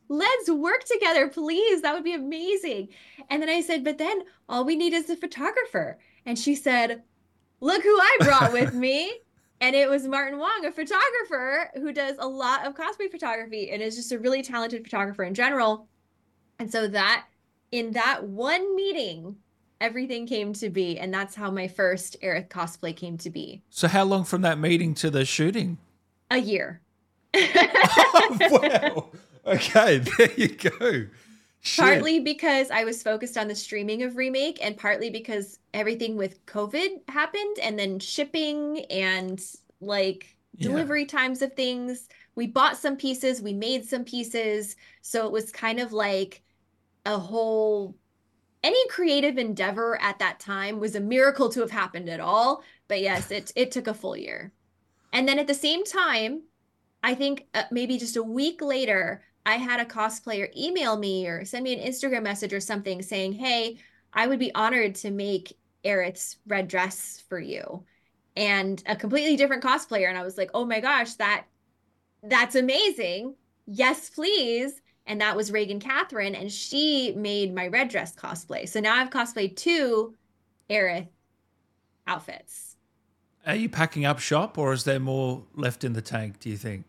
let's work together, please. That would be amazing. And then I said, but then all we need is a photographer. And she said, look who I brought with me. And it was Martin Wong, a photographer who does a lot of cosplay photography and is just a really talented photographer in general. And so that in that one meeting, everything came to be. And that's how my first Aerith cosplay came to be. So how long from that meeting to the shooting? A year. Oh, wow. Okay, there you go. Shit. Partly because I was focused on the streaming of Remake, and partly because everything with COVID happened, and then shipping and like delivery times of things. We bought some pieces, we made some pieces. So it was kind of like a whole, any creative endeavor at that time was a miracle to have happened at all. But yes, it took a full year. And then at the same time, I think maybe just a week later, I had a cosplayer email me or send me an Instagram message or something saying, hey, I would be honored to make Aerith's red dress for you. And a completely different cosplayer. And I was like, oh my gosh, that's amazing. Yes, please. And that was Reagan Catherine. And she made my red dress cosplay. So now I've cosplayed 2 Aerith outfits. Are you packing up shop, or is there more left in the tank, do you think?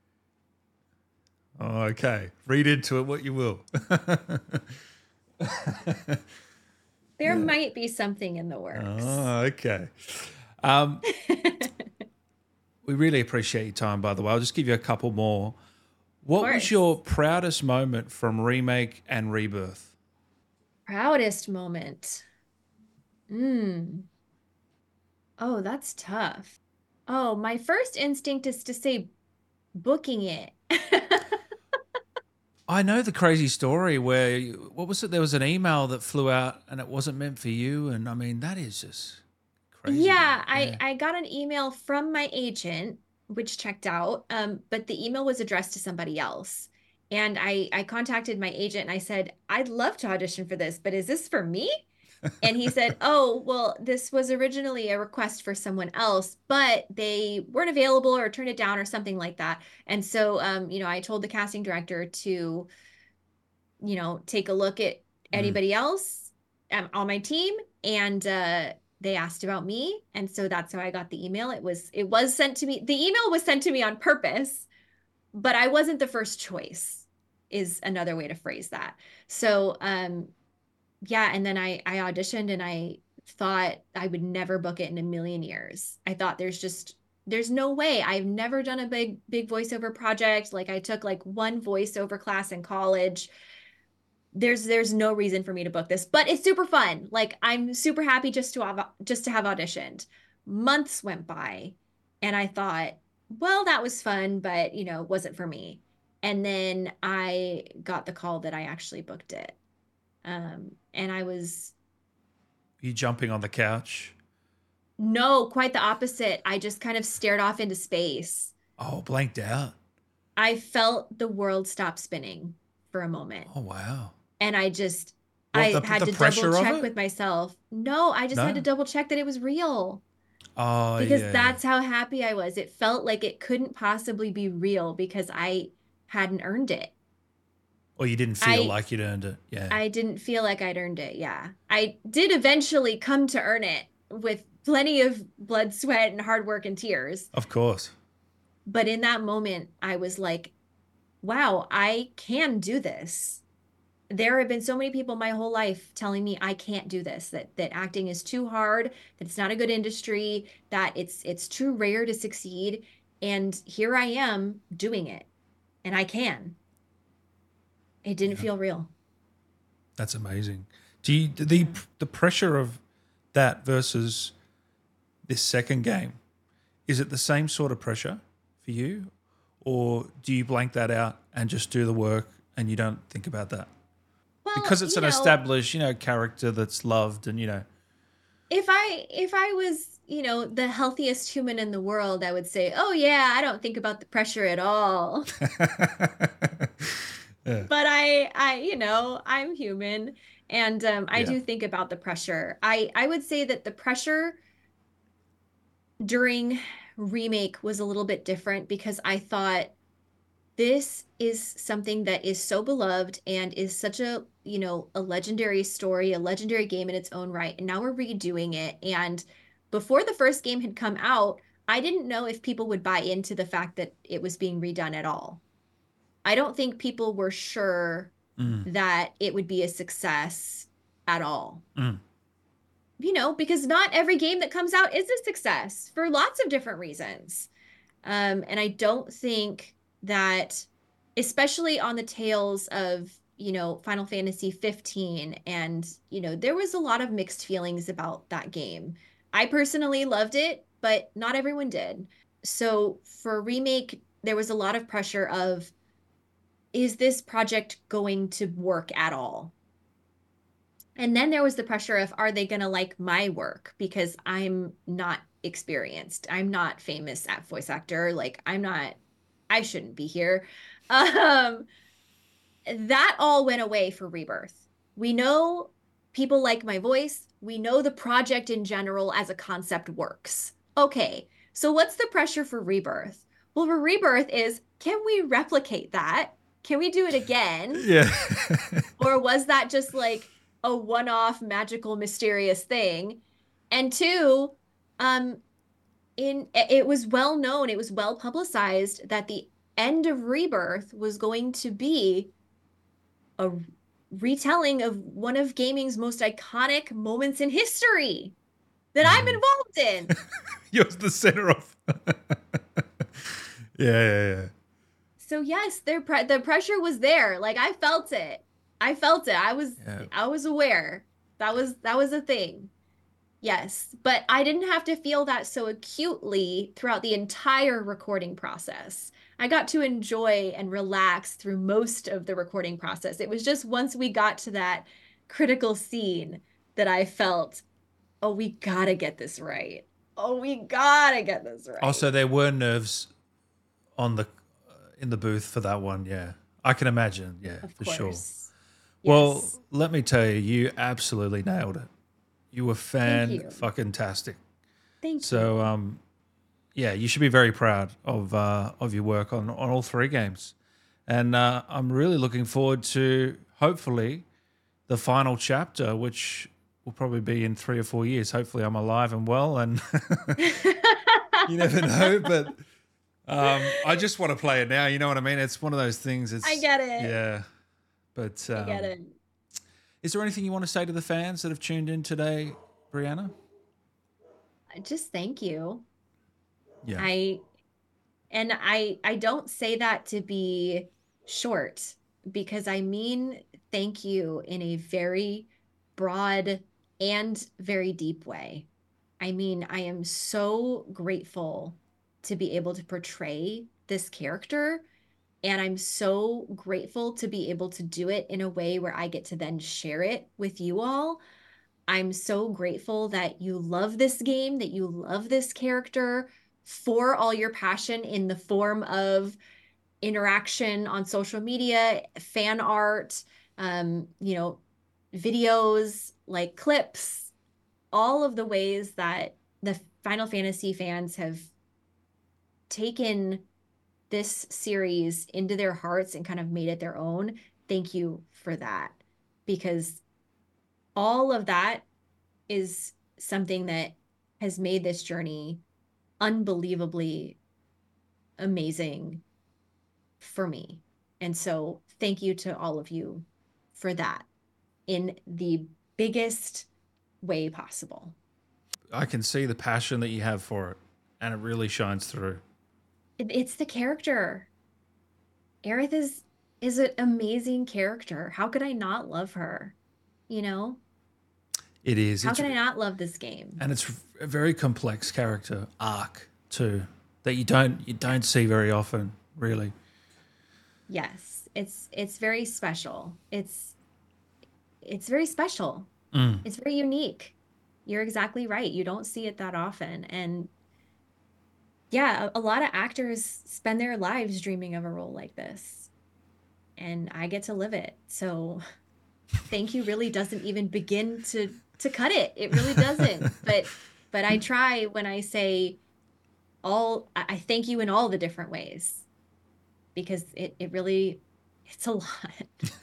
Oh, okay. Read into it what you will. There might be something in the works. Oh, okay. We really appreciate your time, by the way. I'll just give you a couple more. What was your proudest moment from Remake and Rebirth? Proudest moment. Oh, that's tough. Oh, my first instinct is to say booking it. I know the crazy story where, what was it? There was an email that flew out and it wasn't meant for you. And I mean, that is just crazy. Yeah, I got an email from my agent, which checked out, but the email was addressed to somebody else. And I contacted my agent and I said, I'd love to audition for this, but is this for me? And he said, oh, well, this was originally a request for someone else, but they weren't available or turned it down or something like that. And so, I told the casting director to, take a look at anybody else on my team. And they asked about me. And so that's how I got the email. It was sent to me. The email was sent to me on purpose, but I wasn't the first choice, is another way to phrase that. So, yeah, and then I auditioned and I thought I would never book it in a million years. I thought there's no way. I've never done a big voiceover project. Like I took like one voiceover class in college. There's no reason for me to book this, but it's super fun. Like I'm super happy just to have auditioned. Months went by and I thought, well, that was fun, but it wasn't for me. And then I got the call that I actually booked it. And I was... You jumping on the couch? No, quite the opposite. I just kind of stared off into space. Oh, blanked out. I felt the world stop spinning for a moment. Oh, wow. And I had to double check with myself. No, I just had to double check that it was real. Oh, because that's how happy I was. It felt like it couldn't possibly be real because I hadn't earned it. Or you didn't feel like you'd earned it. Yeah. I didn't feel like I'd earned it. Yeah. I did eventually come to earn it with plenty of blood, sweat, and hard work and tears. Of course. But in that moment, I was like, wow, I can do this. There have been so many people my whole life telling me I can't do this, that acting is too hard, that it's not a good industry, that it's too rare to succeed. And here I am doing it. And I can. It didn't feel real. That's amazing. Do you, the pressure of that versus this second game, is it the same sort of pressure for you? Or do you blank that out and just do the work and you don't think about that? Well, because it's an established, character that's loved and, If I was, the healthiest human in the world, I would say, oh yeah, I don't think about the pressure at all. Yeah. But I'm human and I do think about the pressure. I would say that the pressure during Remake was a little bit different because I thought this is something that is so beloved and is such a, a legendary story, a legendary game in its own right. And now we're redoing it. And before the first game had come out, I didn't know if people would buy into the fact that it was being redone at all. I don't think people were sure Mm, that it would be a success at all. mm. Because not every game that comes out is a success for lots of different reasons. And I don't think that, especially on the tails of, Final Fantasy 15, and, there was a lot of mixed feelings about that game. I personally loved it, but not everyone did. So for a remake, there was a lot of pressure of, is this project going to work at all? And then there was the pressure of, are they going to like my work? Because I'm not experienced. I'm not famous at voice actor. Like, I shouldn't be here. Um, that all went away for Rebirth. We know people like my voice. We know the project in general as a concept works. Okay, so what's the pressure for Rebirth? Well, for Rebirth is, can we replicate that? Can we do it again? Yeah. Or was that just like a one-off magical mysterious thing? And two, um in it was well known, it was well publicized that the end of Rebirth was going to be a retelling of one of gaming's most iconic moments in history that I'm Mm. involved in. You're the center of. Yeah. So yes, the pressure was there. Like I felt it. I felt it. Yeah. I was aware. That was a thing. Yes, but I didn't have to feel that so acutely throughout the entire recording process. I got to enjoy and relax through most of the recording process. It was just once we got to that critical scene that I felt, oh, we gotta get this right. Oh, we gotta get this right. Also, there were nerves on the in the booth for that one. Yeah, I can imagine. Yeah, Of for sure. course. Well, Yes. let me tell you, you absolutely nailed it. You were Thank fan you. fucking tastic. Thank So, you. yeah, you should be very proud of your work on all three games, and I'm really looking forward to hopefully the final chapter, which will probably be in 3 or 4 years. Hopefully, I'm alive and well, and you never know. But I just want to play it now. You know what I mean? It's one of those things. I It's get it. yeah. But I get it. is there anything you want to say to the fans that have tuned in today, Brianna? Just thank you. Yeah. I And I don't say that to be short because I mean thank you in a very broad and very deep way. I mean, I am so grateful to be able to portray this character, and I'm so grateful to be able to do it in a way where I get to then share it with you all. I'm so grateful that you love this game, that you love this character for all your passion in the form of interaction on social media, fan art, um, you know, videos, like clips, all of the ways that the Final Fantasy fans have taken this series into their hearts and kind of made it their own. Thank you for that because all of that is something that has made this journey unbelievably amazing for me. And so thank you to all of you for that in the biggest way possible. I can see the passion that you have for it, and it really shines through. It's the character. Aerith is an amazing character. How could I not love her? You know? It is. How It's can I not love this game? and it's a very complex character arc too that you don't see very often, really. Yes, it's very special. It's very special. Mm. It's very unique. You're exactly right. You don't see it that often. And yeah, a lot of actors spend their lives dreaming of a role like this, and I get to live it. So thank you really doesn't even begin to cut it. It really doesn't. But I try when I say I thank you in all the different ways. because it really, it's a lot.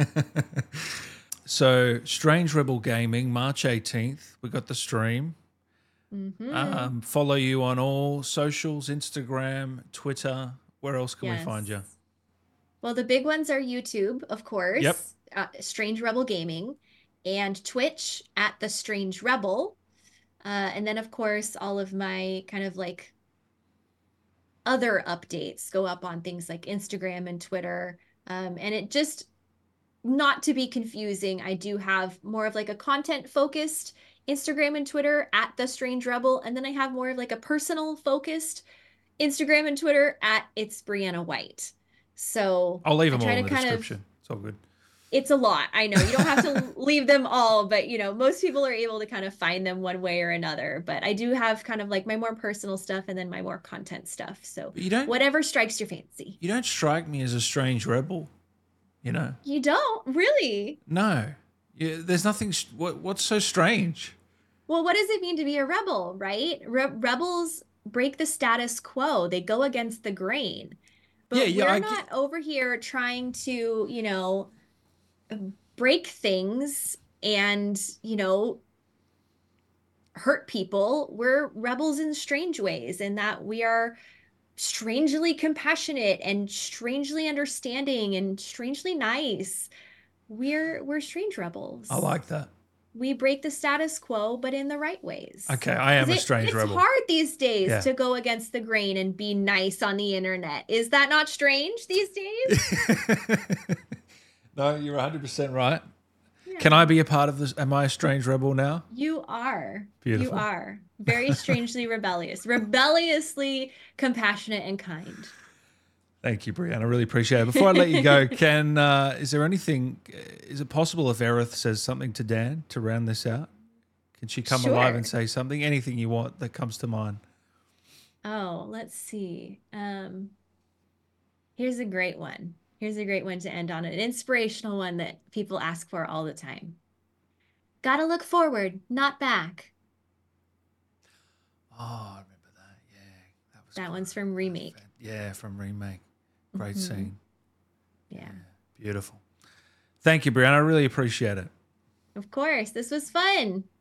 So, Strange Rebel Gaming, March 18th. We got the stream. Hmm. Follow you on all socials, Instagram, Twitter. Where else can we Yes. find you? Well, the big ones are YouTube, of Yep. course, Strange Rebel Gaming, and Twitch at The Strange Rebel. And then, of course, all of my kind of like other updates go up on things like Instagram and Twitter. And it just, not to be confusing, I do have more of like a content focused Instagram and Twitter at The Strange Rebel. And then I have more of like a personal focused Instagram and Twitter at It's Brianna White. So I'll leave I them try all to in the kind of, description. It's all good. it's a lot. I know you don't have to leave them all, but most people are able to kind of find them one way or another. But I do have kind of like my more personal stuff and then my more content stuff. So But whatever strikes your fancy. you don't strike me as a strange rebel, you know? You don't really. No. There's nothing what's so strange? Well, what does it mean to be a rebel, right? Rebels break the status quo. They go against the grain. Yeah, But yeah, we're I get. not over here trying to, break things and, hurt people. We're rebels in strange ways, in that we are strangely compassionate and strangely understanding and strangely nice. We're strange I rebels. like that. We break the status quo, but in the right ways. Okay, I am Because a strange it's rebel. hard these days Yeah. to go against the grain and be nice on the internet. Is that not strange these days? No, you're 100% right. Can Yeah. I be a part of this? Am I a strange rebel now? You are. You Beautiful. are. Very strangely rebellious, rebelliously compassionate and kind. Thank you, Brianna. I really appreciate it. Before I let you go, is there anything? Is it possible if Aerith says something to Dan to round this out? Can she come alive and Sure. say something? Anything you want that comes to mind? Oh, let's see. Here's a great one. Here's a great one to end on, an inspirational one that people ask for all the time. Gotta look forward, not back. Oh, I remember that. Yeah, that was That great. one's from Remake. Yeah, from Remake. Great Mhm. scene. Yeah. Beautiful. Thank you, Brianna. I really appreciate it. Of course. This was fun.